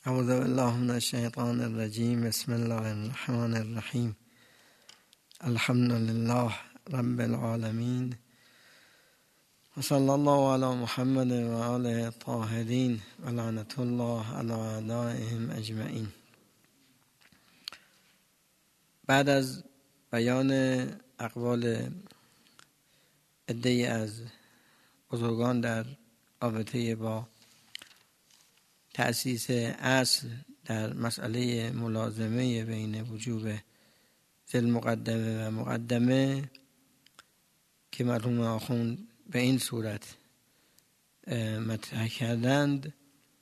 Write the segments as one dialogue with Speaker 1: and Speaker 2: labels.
Speaker 1: اعوذ بالله من الشیطان الرجیم. بسم الله الرحمن الرحیم. الحمد لله رب العالمین و صلی الله علی محمد و آله الطاهرین و لعنت الله علی اعدائهم اجمعین. بعد از بیان اقوال عده‌ای از بزرگان در رابطه با تأسیس اصل در مسئله ملازمه بین وجوب ذی مقدمه و مقدمه که مرحوم آخوند به این صورت مطرح کردند،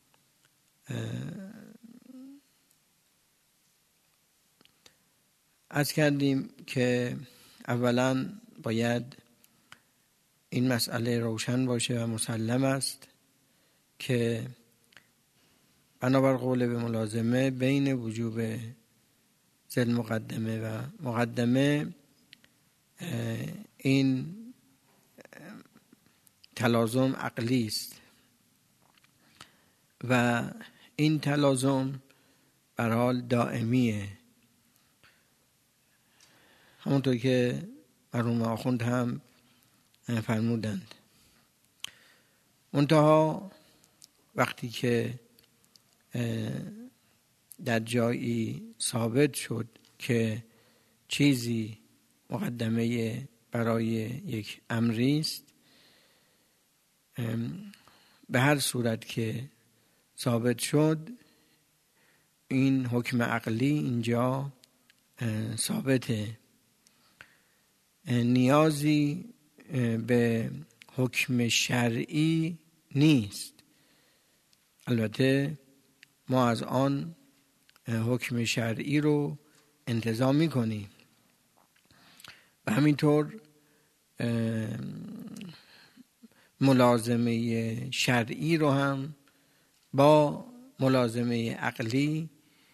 Speaker 1: عرض کردیم که اولا باید این مسئله روشن باشه و مسلم است که بنابر قول به ملازمه بین وجوب ذی مقدمه و مقدمه این تلازم عقلی است و این تلازم بر حال دائمیه، همونطور که مرحوم آخوند هم فرمودند. منتها وقتی که در جایی ثابت شد که چیزی مقدمه برای یک امری است، به هر صورت که ثابت شد این حکم عقلی اینجا ثابته، نیازی به حکم شرعی نیست. البته ما از آن حکم شرعی رو انتظار می‌کنیم و همینطور ملازمه شرعی رو هم با ملازمه عقلی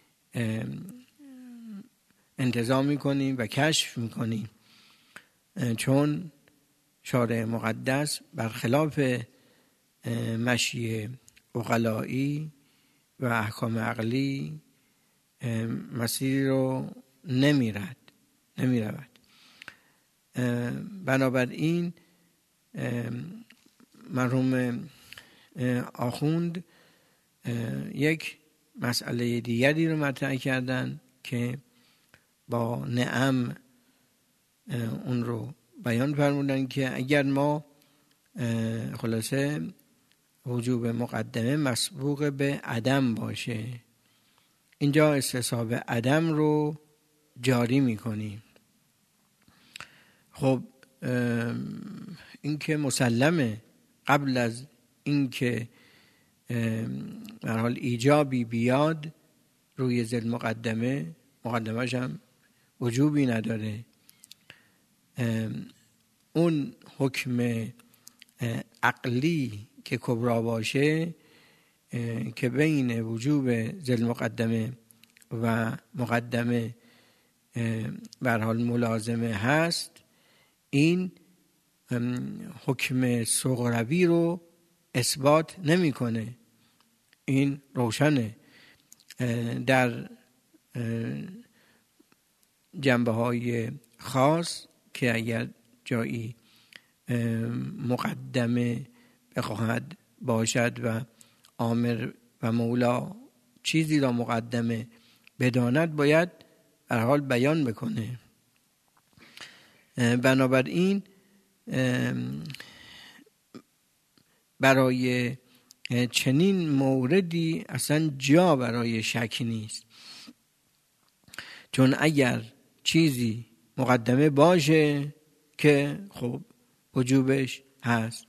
Speaker 1: انتظار می‌کنیم و کشف می‌کنیم، چون شارع مقدس برخلاف مشی عقلایی و احکام عقلی مسیری رو نمیرود. بنابراین مرحوم آخوند یک مسئله دیگری رو مطرح کردن که با نعم اون رو بیان فرمودن که اگر ما خلاصه وجوب مقدمه مسبوق به عدم باشه، اینجا استصحاب عدم رو جاری میکنیم. خب این که مسلمه قبل از این که در حال ایجابی بیاد روی ذی مقدمه‌اش هم وجوبی نداره. اون حکم عقلی که کبرا باشه که بین وجوب ذی مقدمه و مقدمه به هر حال ملازمه هست، این حکم صغروی رو اثبات نمیکنه. این روشنه در جنبه های خاص که اگر جایی مقدمه بخواهد باشد و آمر و مولا چیزی را مقدمه بداند باید به هر حال بیان بکنه. بنابراین برای چنین موردی اصلا جا برای شک نیست، چون اگر چیزی مقدمه باشه که خب وجوبش هست،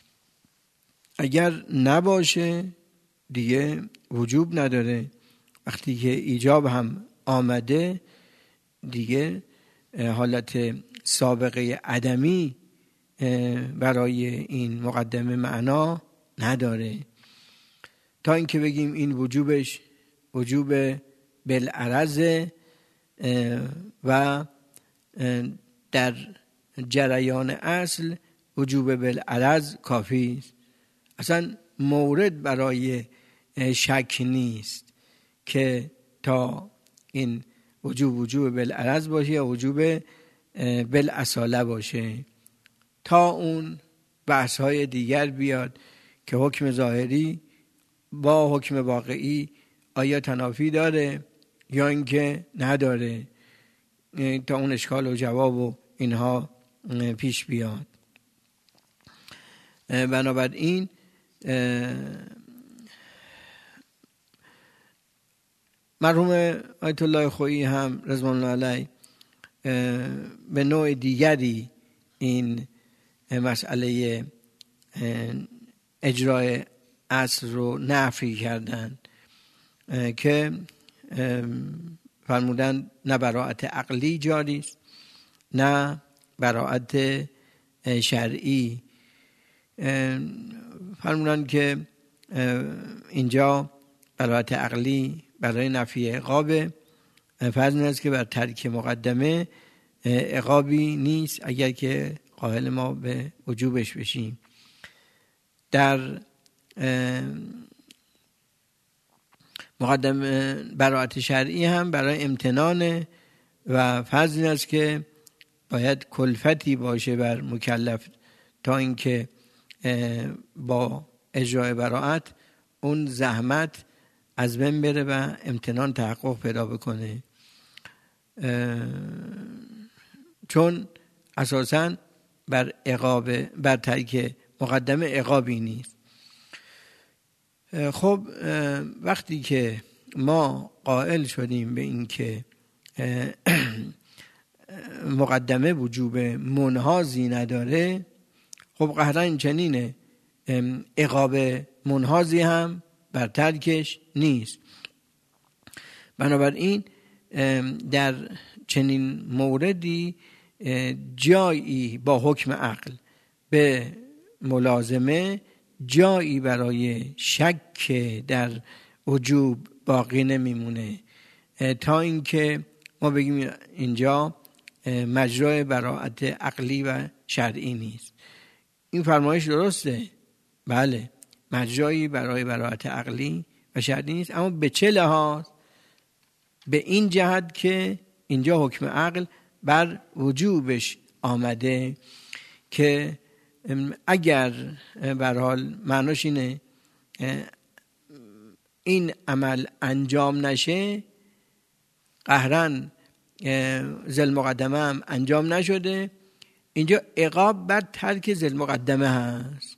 Speaker 1: اگر نباشه دیگه وجوب نداره. وقتی که ایجاب هم آمده دیگه حالت سابقه عدمی برای این مقدمه معنا نداره، تا اینکه بگیم این وجوبش وجوب بالعرض و در جریان اصل وجوب بالعرض کافی است، اصلا مورد برای شک نیست. که تا این وجوب بالعرض باشه یا وجوب بالاصاله باشه، تا اون بحث های دیگر بیاد که حکم ظاهری با حکم واقعی آیا تنافی داره یا اینکه نداره، تا اون اشکال و جواب و اینها پیش بیاد. بنابراین مرحوم آیت الله خویی هم رضوان الله علیه به نوع دیگری این مسئله اجرای اصل رو نفی کردن که فرمودن نه براءت عقلی جاری است نه براءت شرعی. فرمودن که اینجا براءت عقلی برای نفی عقاب، فرض است که بر ترک مقدمه عقابی نیست اگر که قائل ما به وجوبش بشیم. در مقدمه براءت شرعی هم برای امتنان و فرض است که باید کلفتی باشه بر مکلف تا اینکه با اجرای براءت اون زحمت از بین بره و امتنان تحقق پیدا بکنه، چون اساساً بر ترک مقدمه عقابی نیست. خب وقتی که ما قائل شدیم به این که مقدمه وجوب منحازی نداره، خب قطعاً این چنینه عقاب منحازی هم بر ترکش نیست. بنابراین در چنین موردی جایی با حکم عقل به ملازمه، جایی برای شک در وجوب باقی نمیمونه تا اینکه ما بگیم اینجا مجرای براءت عقلی و شرعی نیست. این فرمایش درسته، بله مجرایی برای براءت عقلی و شرعی نیست، اما به چه لحاظ؟ به این جهت که اینجا حکم عقل بر وجوبش آمده که اگر به هر حال معناش اینه این عمل انجام نشه، قهرن ذل مقدمه هم انجام نشده، اینجا عقاب بر ترک ذل مقدمه هست.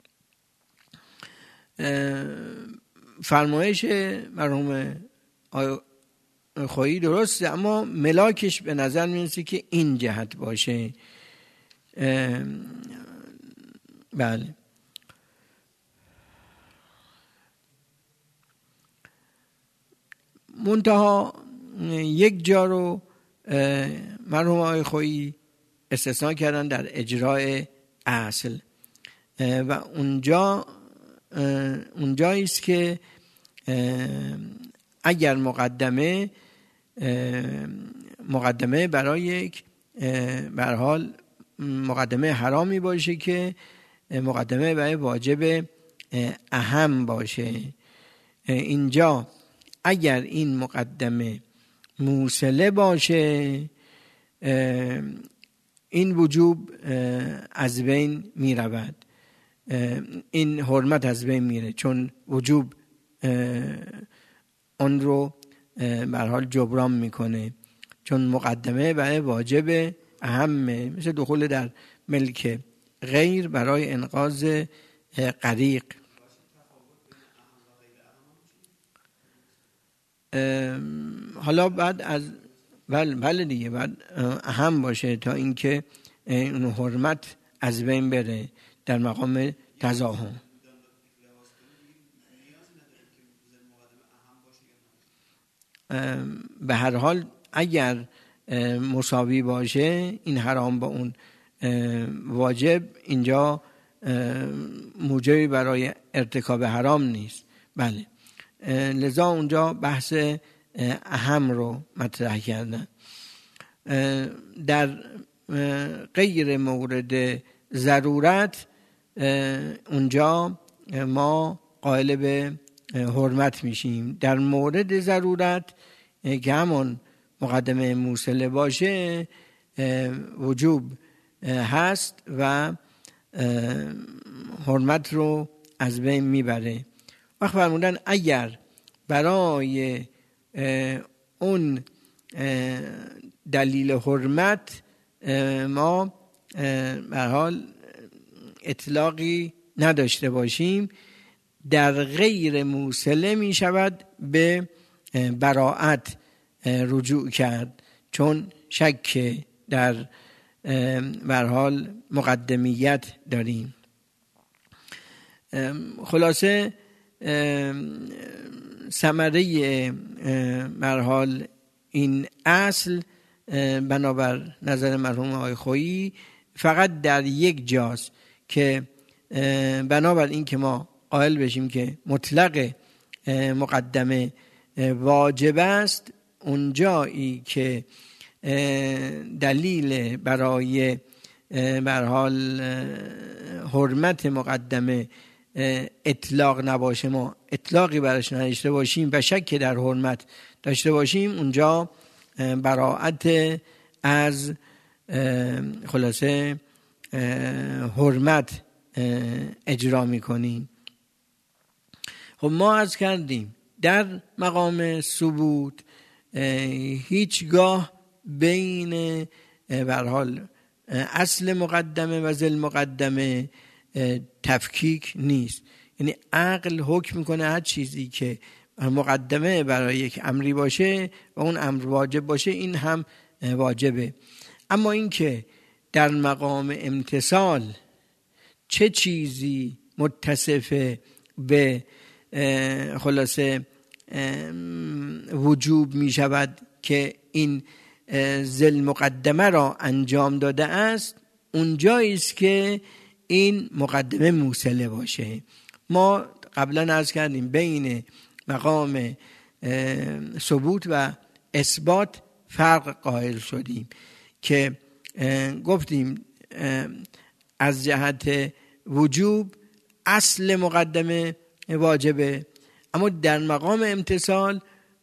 Speaker 1: فرمایش مرحوم خویی درسته، اما ملاکش به نظر میرسه که این جهت باشه. بله منتها یک جا رو مرحوم آقای خویی استثناء کردن در اجرای اصل و اونجایی است که اگر مقدمه برای یک به هر حال مقدمه حرامی باشه که مقدمه برای واجب اهم باشه، اینجا اگر این مقدمه موصله باشه این وجوب از بین می رود، این حرمت از بین میره، چون وجوب اون رو به هر حال جبران میکنه، چون مقدمه برای واجب اهمه، مثل دخول در ملک غیر برای انقاذ غریق. حالا بعد از بله دیگه بعد اهم باشه تا اینکه اون حرمت از بین بره در مقام تزاحم. به هر حال اگر مساوی باشه این حرام با اون واجب، اینجا موجبی برای ارتکاب حرام نیست. بله لذا اونجا بحث اهم رو مطرح کردن. در غیر مورد ضرورت اونجا ما قائل به حرمت میشیم. در مورد ضرورت که همون مقدمه موصله باشه وجوب هست و حرمت رو از بین میبره. وقت فرمودن اگر برای اون دلیل حرمت ما به حال اطلاقی نداشته باشیم، در غیر موصله می شود به براءت رجوع کرد، چون شک در به حال مقدمیت داریم. خلاصه ثمره به حال این اصل بنابر نظر مرحوم آقای خویی فقط در یک جاست که بنابر این که ما قائل بشیم که مطلق مقدمه واجب است، اون جایی که دلیل برای به حال حرمت مقدمه اطلاق نباشه، ما اطلاقی برش نداشته باشیم و شک در حرمت داشته باشیم، اونجا براءت از خلاصه حرمت اجرا میکنیم. خب ما عرض کردیم در مقام ثبوت هیچگاه بین به هر حال اصل مقدمه و ذل مقدمه تفکیک نیست. یعنی عقل حکم میکنه هر چیزی که مقدمه برای یک امری باشه و اون امر واجب باشه این هم واجبه. اما این که در مقام امتثال چه چیزی متصف به خلاصه وجوب می شود که این ذل مقدمه را انجام داده است، اونجایی است که این مقدمه موصله باشه. ما قبلا عرض کردیم بین مقام ثبوت و اثبات فرق قائل شدیم که گفتیم از جهت وجوب اصل مقدمه واجبه، اما در مقام امتثال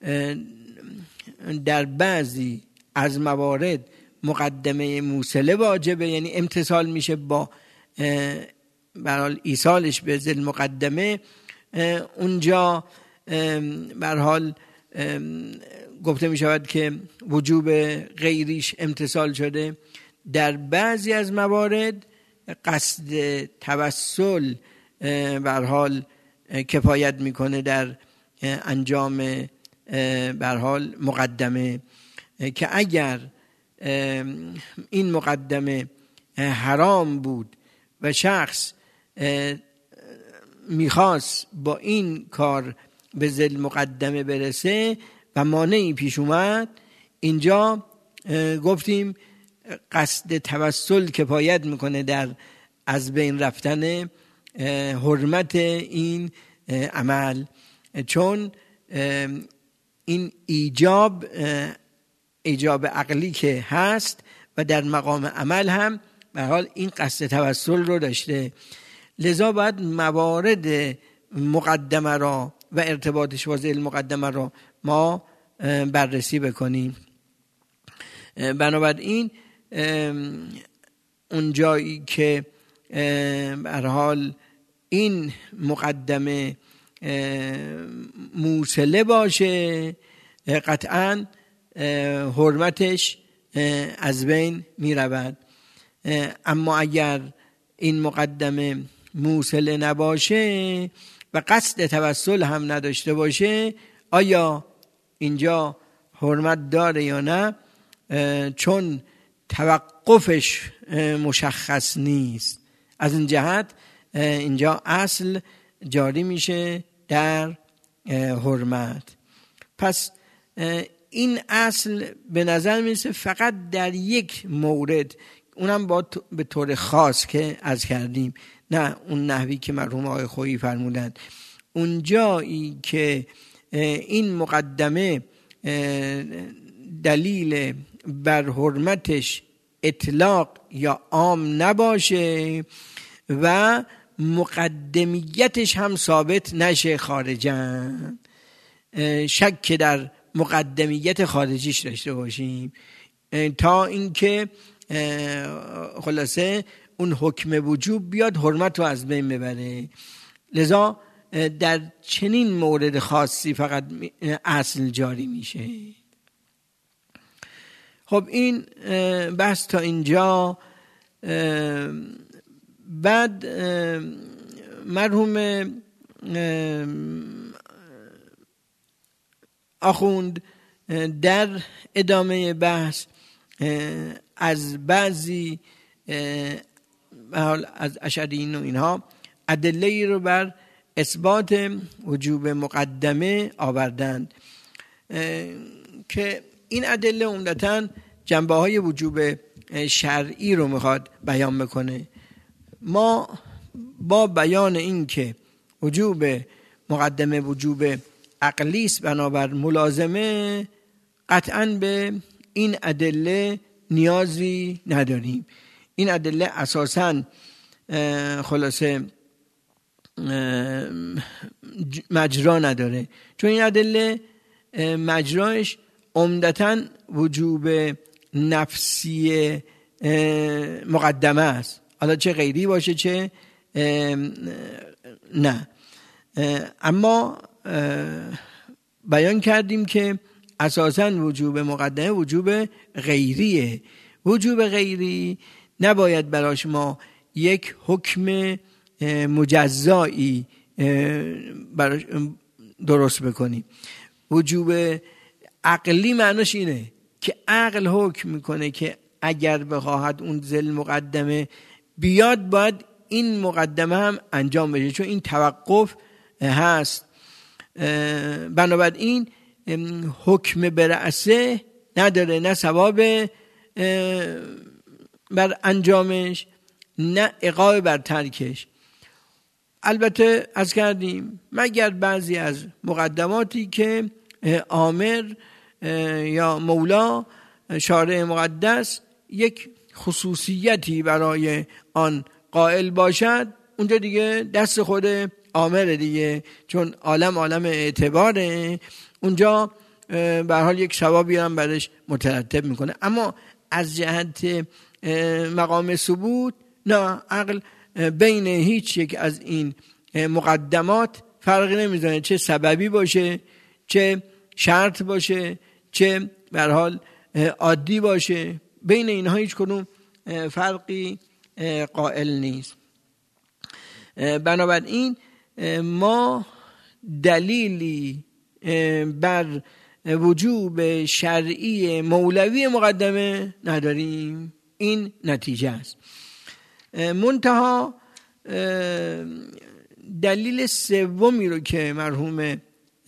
Speaker 1: در بعضی از موارد مقدمه موصله واجبه، یعنی امتثال میشه با برحال ایصالش به ذل مقدمه. اونجا برحال گفته می شود که وجوب غیریش امتثال شده. در بعضی از موارد قصد توسل برحال کفایت میکنه در انجام برحال مقدمه، که اگر این مقدمه حرام بود و شخص میخواست با این کار به ذل مقدمه برسه و مانعی پیش اومد، اینجا گفتیم قصد توسل کفایت میکنه در از بین رفتن حرمت این عمل، چون این ایجاب عقلی که هست و در مقام عمل هم به حال این قصد توسل رو داشته. لذا باید موارد مقدمه را و ارتباطش با ذیل مقدمه را ما بررسی بکنیم. بنابراین اون جایی که به هر حال این مقدمه موصله باشه قطعاً حرمتش از بین می رود. اما اگر این مقدمه موصله نباشه و قصد توسل هم نداشته باشه، آیا اینجا حرمت داره یا نه؟ چون توقفش مشخص نیست، از این جهت اینجا اصل جاری میشه در حرمت. پس این اصل به نظر میرسه فقط در یک مورد، اونم با به طور خاص که عرض کردیم، نه اون نحوی که مرحوم آقای خویی فرمودند، اون جایی که این مقدمه دلیل بر حرمتش اطلاق یا عام نباشه و مقدمیتش هم ثابت نشه خارجاً، شک در مقدمیت خارجیش داشته باشیم تا اینکه خلاصه اون حکم وجوب بیاد حرمت رو از بین ببره. لذا در چنین مورد خاصی فقط اصل جاری میشه. خب این بحث تا اینجا. بعد مرحوم آخوند در ادامه بحث از بعضی از اشعریین و اینها ادله رو بر اثبات وجوب مقدمه آوردند که این ادله عمدتاً جنبه های وجوب شرعی رو میخواد بیان بکنه. ما با بیان این که وجوب مقدمه وجوب عقلی است بنابر ملازمه قطعاً به این ادله نیازی نداریم. این ادله اساساً خلاصه مجرا نداره، چون این ادله مجراش عمدتاً وجوب نفسی مقدمه است، حالا چه غیری باشه چه نه. اما بیان کردیم که اساساً وجوب مقدمه وجوب غیریه. وجوب غیری نباید برای شما یک حکم مجزایی درست بکنیم. وجوب عقلی معناش اینه که عقل حکم میکنه که اگر بخواهد اون ذل مقدمه بیاد باید این مقدمه هم انجام بشه، چون این توقف هست. بنابراین حکم برأسه نداره، نه ثواب بر انجامش نه عقاب بر ترکش. البته از کردیم مگر بعضی از مقدماتی که آمر یا مولا شارع مقدس یک خصوصیتی برای آن قائل باشد، اونجا دیگه دست خود آمره دیگه، چون عالم اعتباره، اونجا به هر حال یک ثوابی هم برش مترتب میکنه. اما از جهت مقام ثبوت نه، عقل بین هیچ یک از این مقدمات فرقی نمیزنه، چه سببی باشه چه شرط باشه چه به هر حال عادی باشه، بین اینها هیچ کدوم فرقی قائل نیست. بنابراین ما دلیلی بر وجوب شرعی مولوی مقدمه نداریم، این نتیجه است. منتها دلیل سومی رو که مرحوم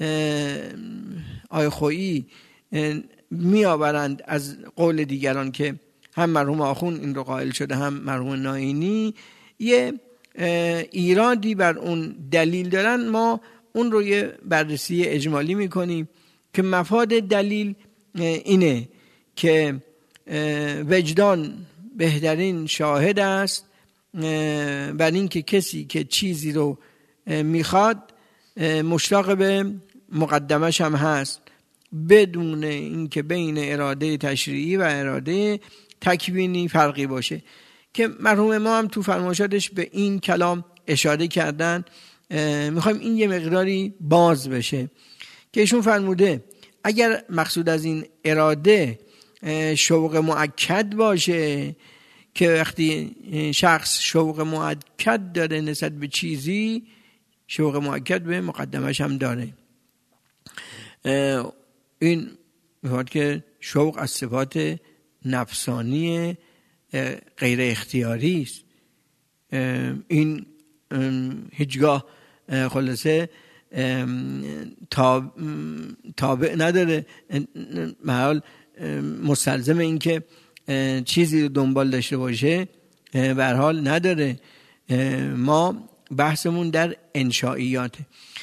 Speaker 1: آقای خویی می آورند از قول دیگران که هم مرحوم آخوند این رو قائل شده هم مرحوم ناینی یه ایرادی بر اون دلیل دارن، ما اون رو یه بررسی اجمالی میکنیم که مفاد دلیل اینه که وجدان بهترین شاهد است بر این که کسی که چیزی رو میخواد مشتاق به مقدمش هم هست، بدون اینکه بین اراده تشریعی و اراده تکوینی فرقی باشه، که مرحوم ما هم تو فرمایشاتش به این کلام اشاره کردن. میخوایم این یه مقداری باز بشه که ایشون فرموده اگر مقصود از این اراده شوق مؤکد باشه، که وقتی شخص شوق مؤکد داره نسبت به چیزی، شوق مؤکد به مقدمش هم داره. این میخواد که شوق از صفات نفسانی غیر اختیاری است. این هیچگاه خلاصه تابع نداره، محال مستلزم این که چیزی رو دنبال داشته باشه به هر حال نداره. ما بحثمون در انشائیاته.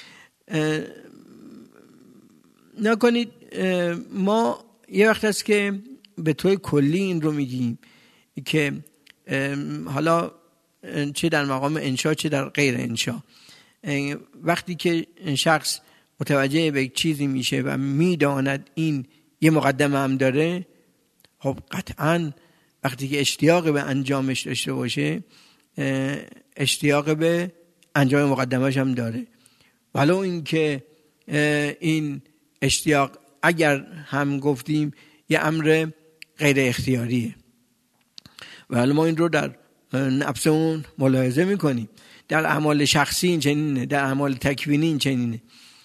Speaker 1: نکنید ما یه وقت هست که به طور کلی این رو میگیم که حالا چه در مقام انشا چه در غیر انشا. وقتی که شخص متوجه به چیزی میشه و میداند این یه مقدمه هم داره، خب قطعاً وقتی که اشتیاق به انجامش داشته باشه، اشتیاق به انجام مقدمش هم داره، ولو این که این اشتیاق اگر هم گفتیم یه امر غیر اختیاریه. ولی ما این رو در نفسمون ملاحظه میکنیم، در اعمال شخصی این چنینه، در اعمال تکوینی این چنینه.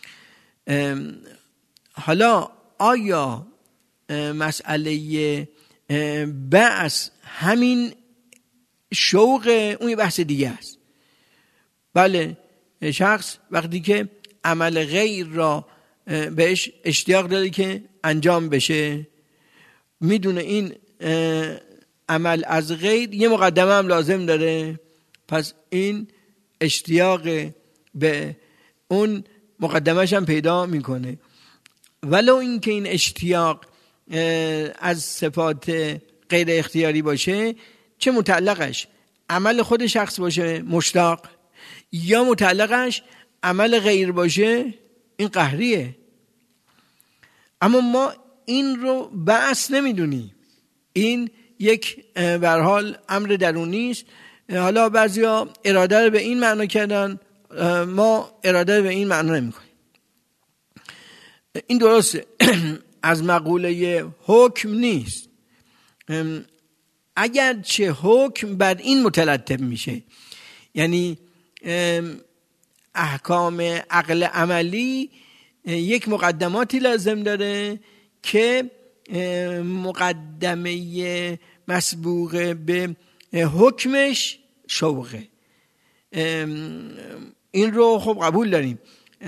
Speaker 1: حالا آیا مسئله بعث همین شوق اون یه بحث دیگه است. بله، شخص وقتی که عمل غیر را بهش اشتیاق داره که انجام بشه، میدونه این عمل از غیر یه مقدمه هم لازم داره، پس این اشتیاق به اون مقدمهش هم پیدا میکنه. ولو این که این اشتیاق از صفات غیر اختیاری باشه، چه متعلقش عمل خود شخص باشه مشتاق، یا متعلقش عمل غیر باشه، این قهریه. اما ما این رو بعث نمیدونیم، این یک به هر حال امر درونی است. حالا بعضیا اراده رو به این معنا کردن، ما اراده رو به این معنا نمی‌کنیم. این درسته از مقوله حکم نیست، اگر چه حکم بر این مترتب میشه، یعنی احکام عقل عملی یک مقدماتی لازم داره که مقدمه مسبوق به حکمش شوقه. این رو خب قبول داریم،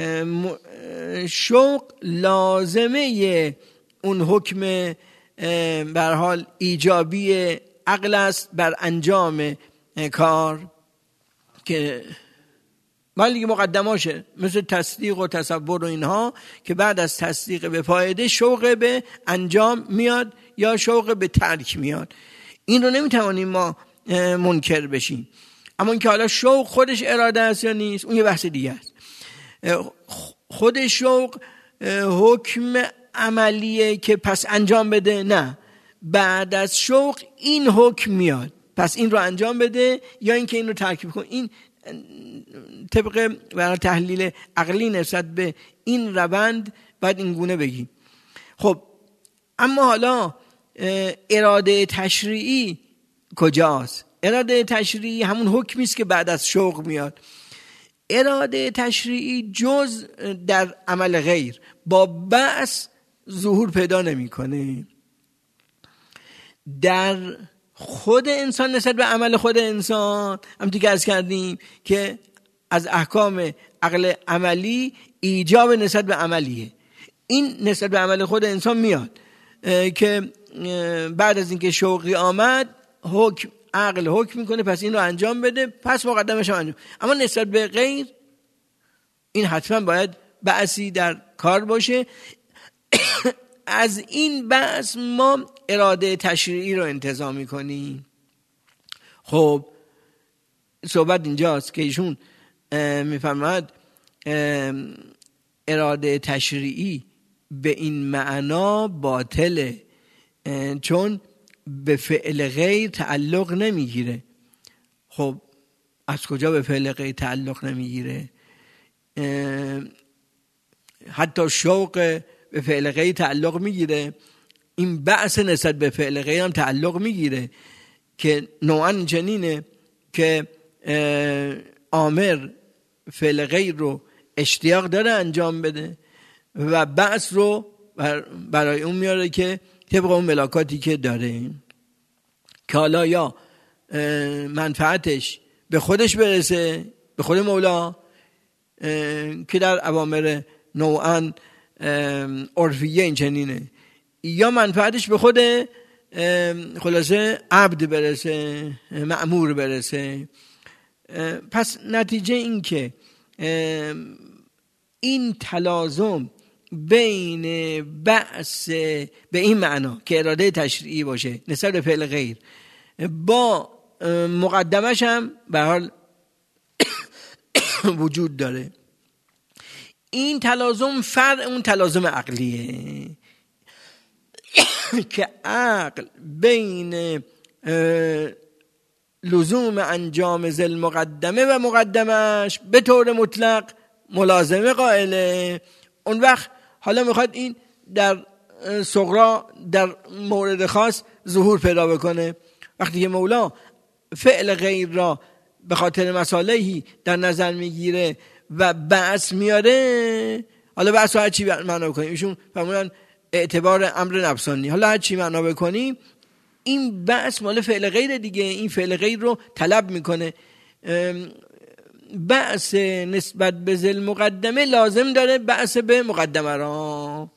Speaker 1: شوق لازمه اون حکم به هر حال ایجابی عقل است بر انجام کار، که مالی مقدماشه، مثل تصدیق و تصور و اینها که بعد از تصدیق به فایده شوق به انجام میاد یا شوق به ترک میاد. این رو نمیتوانیم ما منکر بشیم. اما اینکه حالا شوق خودش اراده است یا نیست، اون یه بحث دیگه است. خود شوق حکم عملیه که پس انجام بده، نه، بعد از شوق این حکم میاد پس این رو انجام بده یا اینکه این رو ترک کن. این طبق برای تحلیل عقلی نسبت به این روند باید این گونه بگیم. خب اما حالا اراده تشریعی کجاست؟ اراده تشریعی همون حکمی است که بعد از شوق میاد. اراده تشریعی جز در عمل غیر با بعث ظهور پیدا نمیکنه. در خود انسان نسبت به عمل خود انسان هم دیگه عرض کردیم که از احکام عقل عملی ایجاب نسبت به عملیه. این نسبت به عمل خود انسان میاد که بعد از اینکه شوقی آمد حکم عقل حکم میکنه پس این رو انجام بده، پس مقدمش انجام. اما نسبت به غیر این حتما باید بعثی در کار باشه. از این بعث ما اراده تشریعی رو انتزاع میکنیم. خب صحبت اینجاست که ایشون میفرماید اراده تشریعی به این معنا باطله، چون به فعل غیر تعلق نمیگیره. خب از کجا به فعل غیر تعلق نمیگیره؟ حتی شوق به فعل غیر تعلق میگیره، این بعث نسبت به فعل غیر هم تعلق میگیره که نوعاً چنینه که آمر فعل غیر رو اشتیاق داره انجام بده و بعث رو برای اون میاره که طبق اون ملاکاتی که داره، که حالا یا منفعتش به خودش برسه، به خود مولا که در اوامر نوعاً عرفیه این چنینه، یا منفعتش به خود خلاصه عبد برسه، مأمور برسه. پس نتیجه این که این تلازم بین بعث به این معنا که اراده تشریعی باشه نسبت به فعل غیر با مقدمش هم به حال وجود داره. این تلازم فرع اون تلازم عقلیه که عقل بین لزوم انجام ذل مقدمه و مقدمش به طور مطلق ملازمه قائله. اون وقت حالا میخواد این در صغرا در مورد خاص ظهور پیدا بکنه. وقتی که مولا فعل غیر را به خاطر مصالحی در نظر میگیره و بعث میاره، حالا بعث رو هر چی معنا بکنیم، ایشون فرمودن اعتبار امر نفسانی، حالا هر چی معنا بکنیم این بعث مال فعل غیر دیگه، این فعل غیر رو طلب میکنه. بعث نسبت به ذل مقدمه لازم داره بعث به مقدمه را.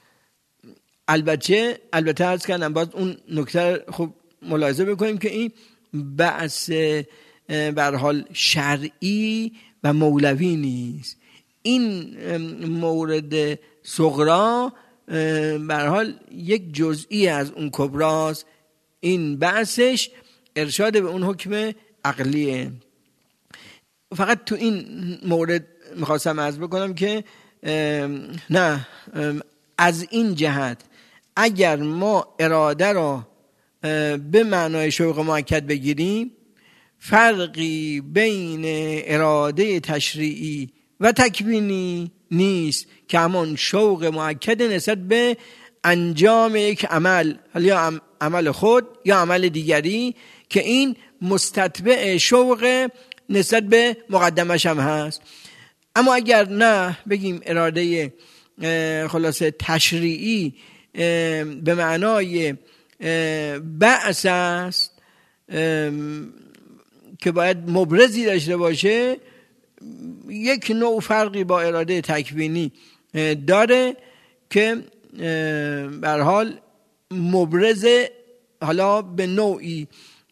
Speaker 1: البته عرض کردم باز اون نکته خوب ملاحظه بکنیم که این بعث به هر حال شرعی و مولوی نیست. این مورد صغرا به هر حال یک جزئی از اون کبراست. این بعثش ارشاد به اون حکم عقلیه. فقط تو این مورد میخواستم عرض بکنم که نه، از این جهت اگر ما اراده را به معنای شوق مؤکد بگیریم، فرقی بین اراده تشریعی و تکوینی نیست که همان شوق مؤکد نسبت به انجام یک عمل، یا عمل خود یا عمل دیگری، که این مستتبع شوق نسبت به مقدمش هم هست. اما اگر نه بگیم اراده خلاصه تشریعی به معنای بعث است که باید مبرزی داشته باشه، یک نوع فرقی با اراده تکوینی داره که به هر حال مبرز حالا به نوعی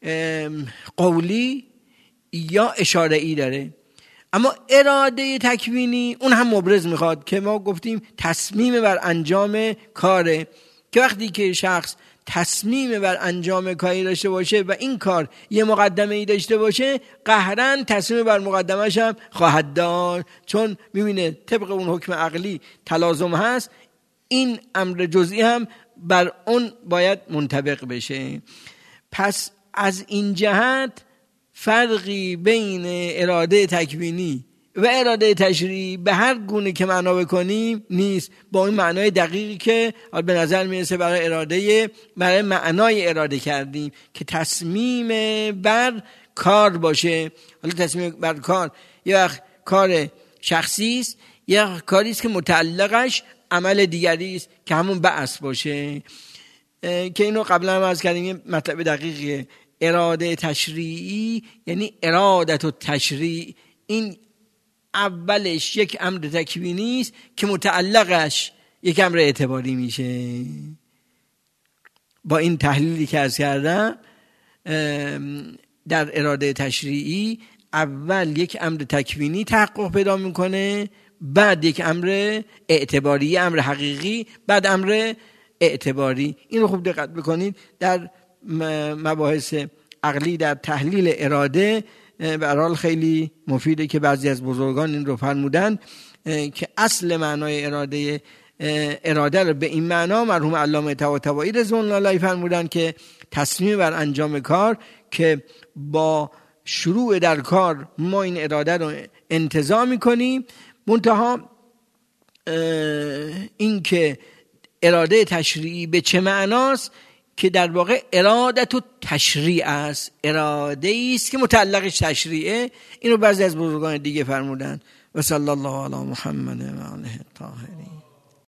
Speaker 1: قولی یا اشاره‌ای داره. اما اراده تکوینی اون هم مبرز میخواد که ما گفتیم تصمیم بر انجام کاره، که وقتی که شخص تصمیم بر انجام کاری داشته باشه و این کار یه مقدمه ای داشته باشه، قهرا تصمیم بر مقدمش هم خواهد داشت، چون میبینه طبق اون حکم عقلی تلازم هست، این امر جزئی هم بر اون باید منطبق بشه. پس از این جهت فرقی بین اراده تکوینی و اراده تشریعی به هر گونه که معنا بکنیم نیست، با این معنای دقیقی که به نظر میرسه برای معنای اراده کردیم که تصمیم بر کار باشه. حالا تصمیم بر کار یا کار شخصی است یا کاری است که متعلقش عمل دیگری است که همون بعث باشه، که اینو قبلا هم عرض کردیم. مطلب دقیقیه. اراده تشریعی یعنی ارادت و تشریع، این اولش یک امر تکوینی است که متعلقش یک امر اعتباری میشه. با این تحلیلی که عرض کردم، در اراده تشریعی اول یک امر تکوینی تحقق پیدا میکنه، بعد یک امر اعتباری، امر حقیقی، بعد امر اعتباری. این رو خوب دقت بکنید. در مباحث عقلی در تحلیل اراده به هر حال خیلی مفیده که بعضی از بزرگان این رو فرمودن که اصل معنای اراده رو به این معنا مرحوم علامه طباطبایی رضوان الله علیه فرمودن که تصمیم بر انجام کار که با شروع در کار ما این اراده رو انتزاع میکنیم. منتها این که اراده تشریعی به چه معناست که در واقع ارادت و تشریع است، اراده است که متعلقش تشریعه. اینو بعضی از بزرگان دیگه فرمودن. و صلی الله علی محمد و آله الطاهرین.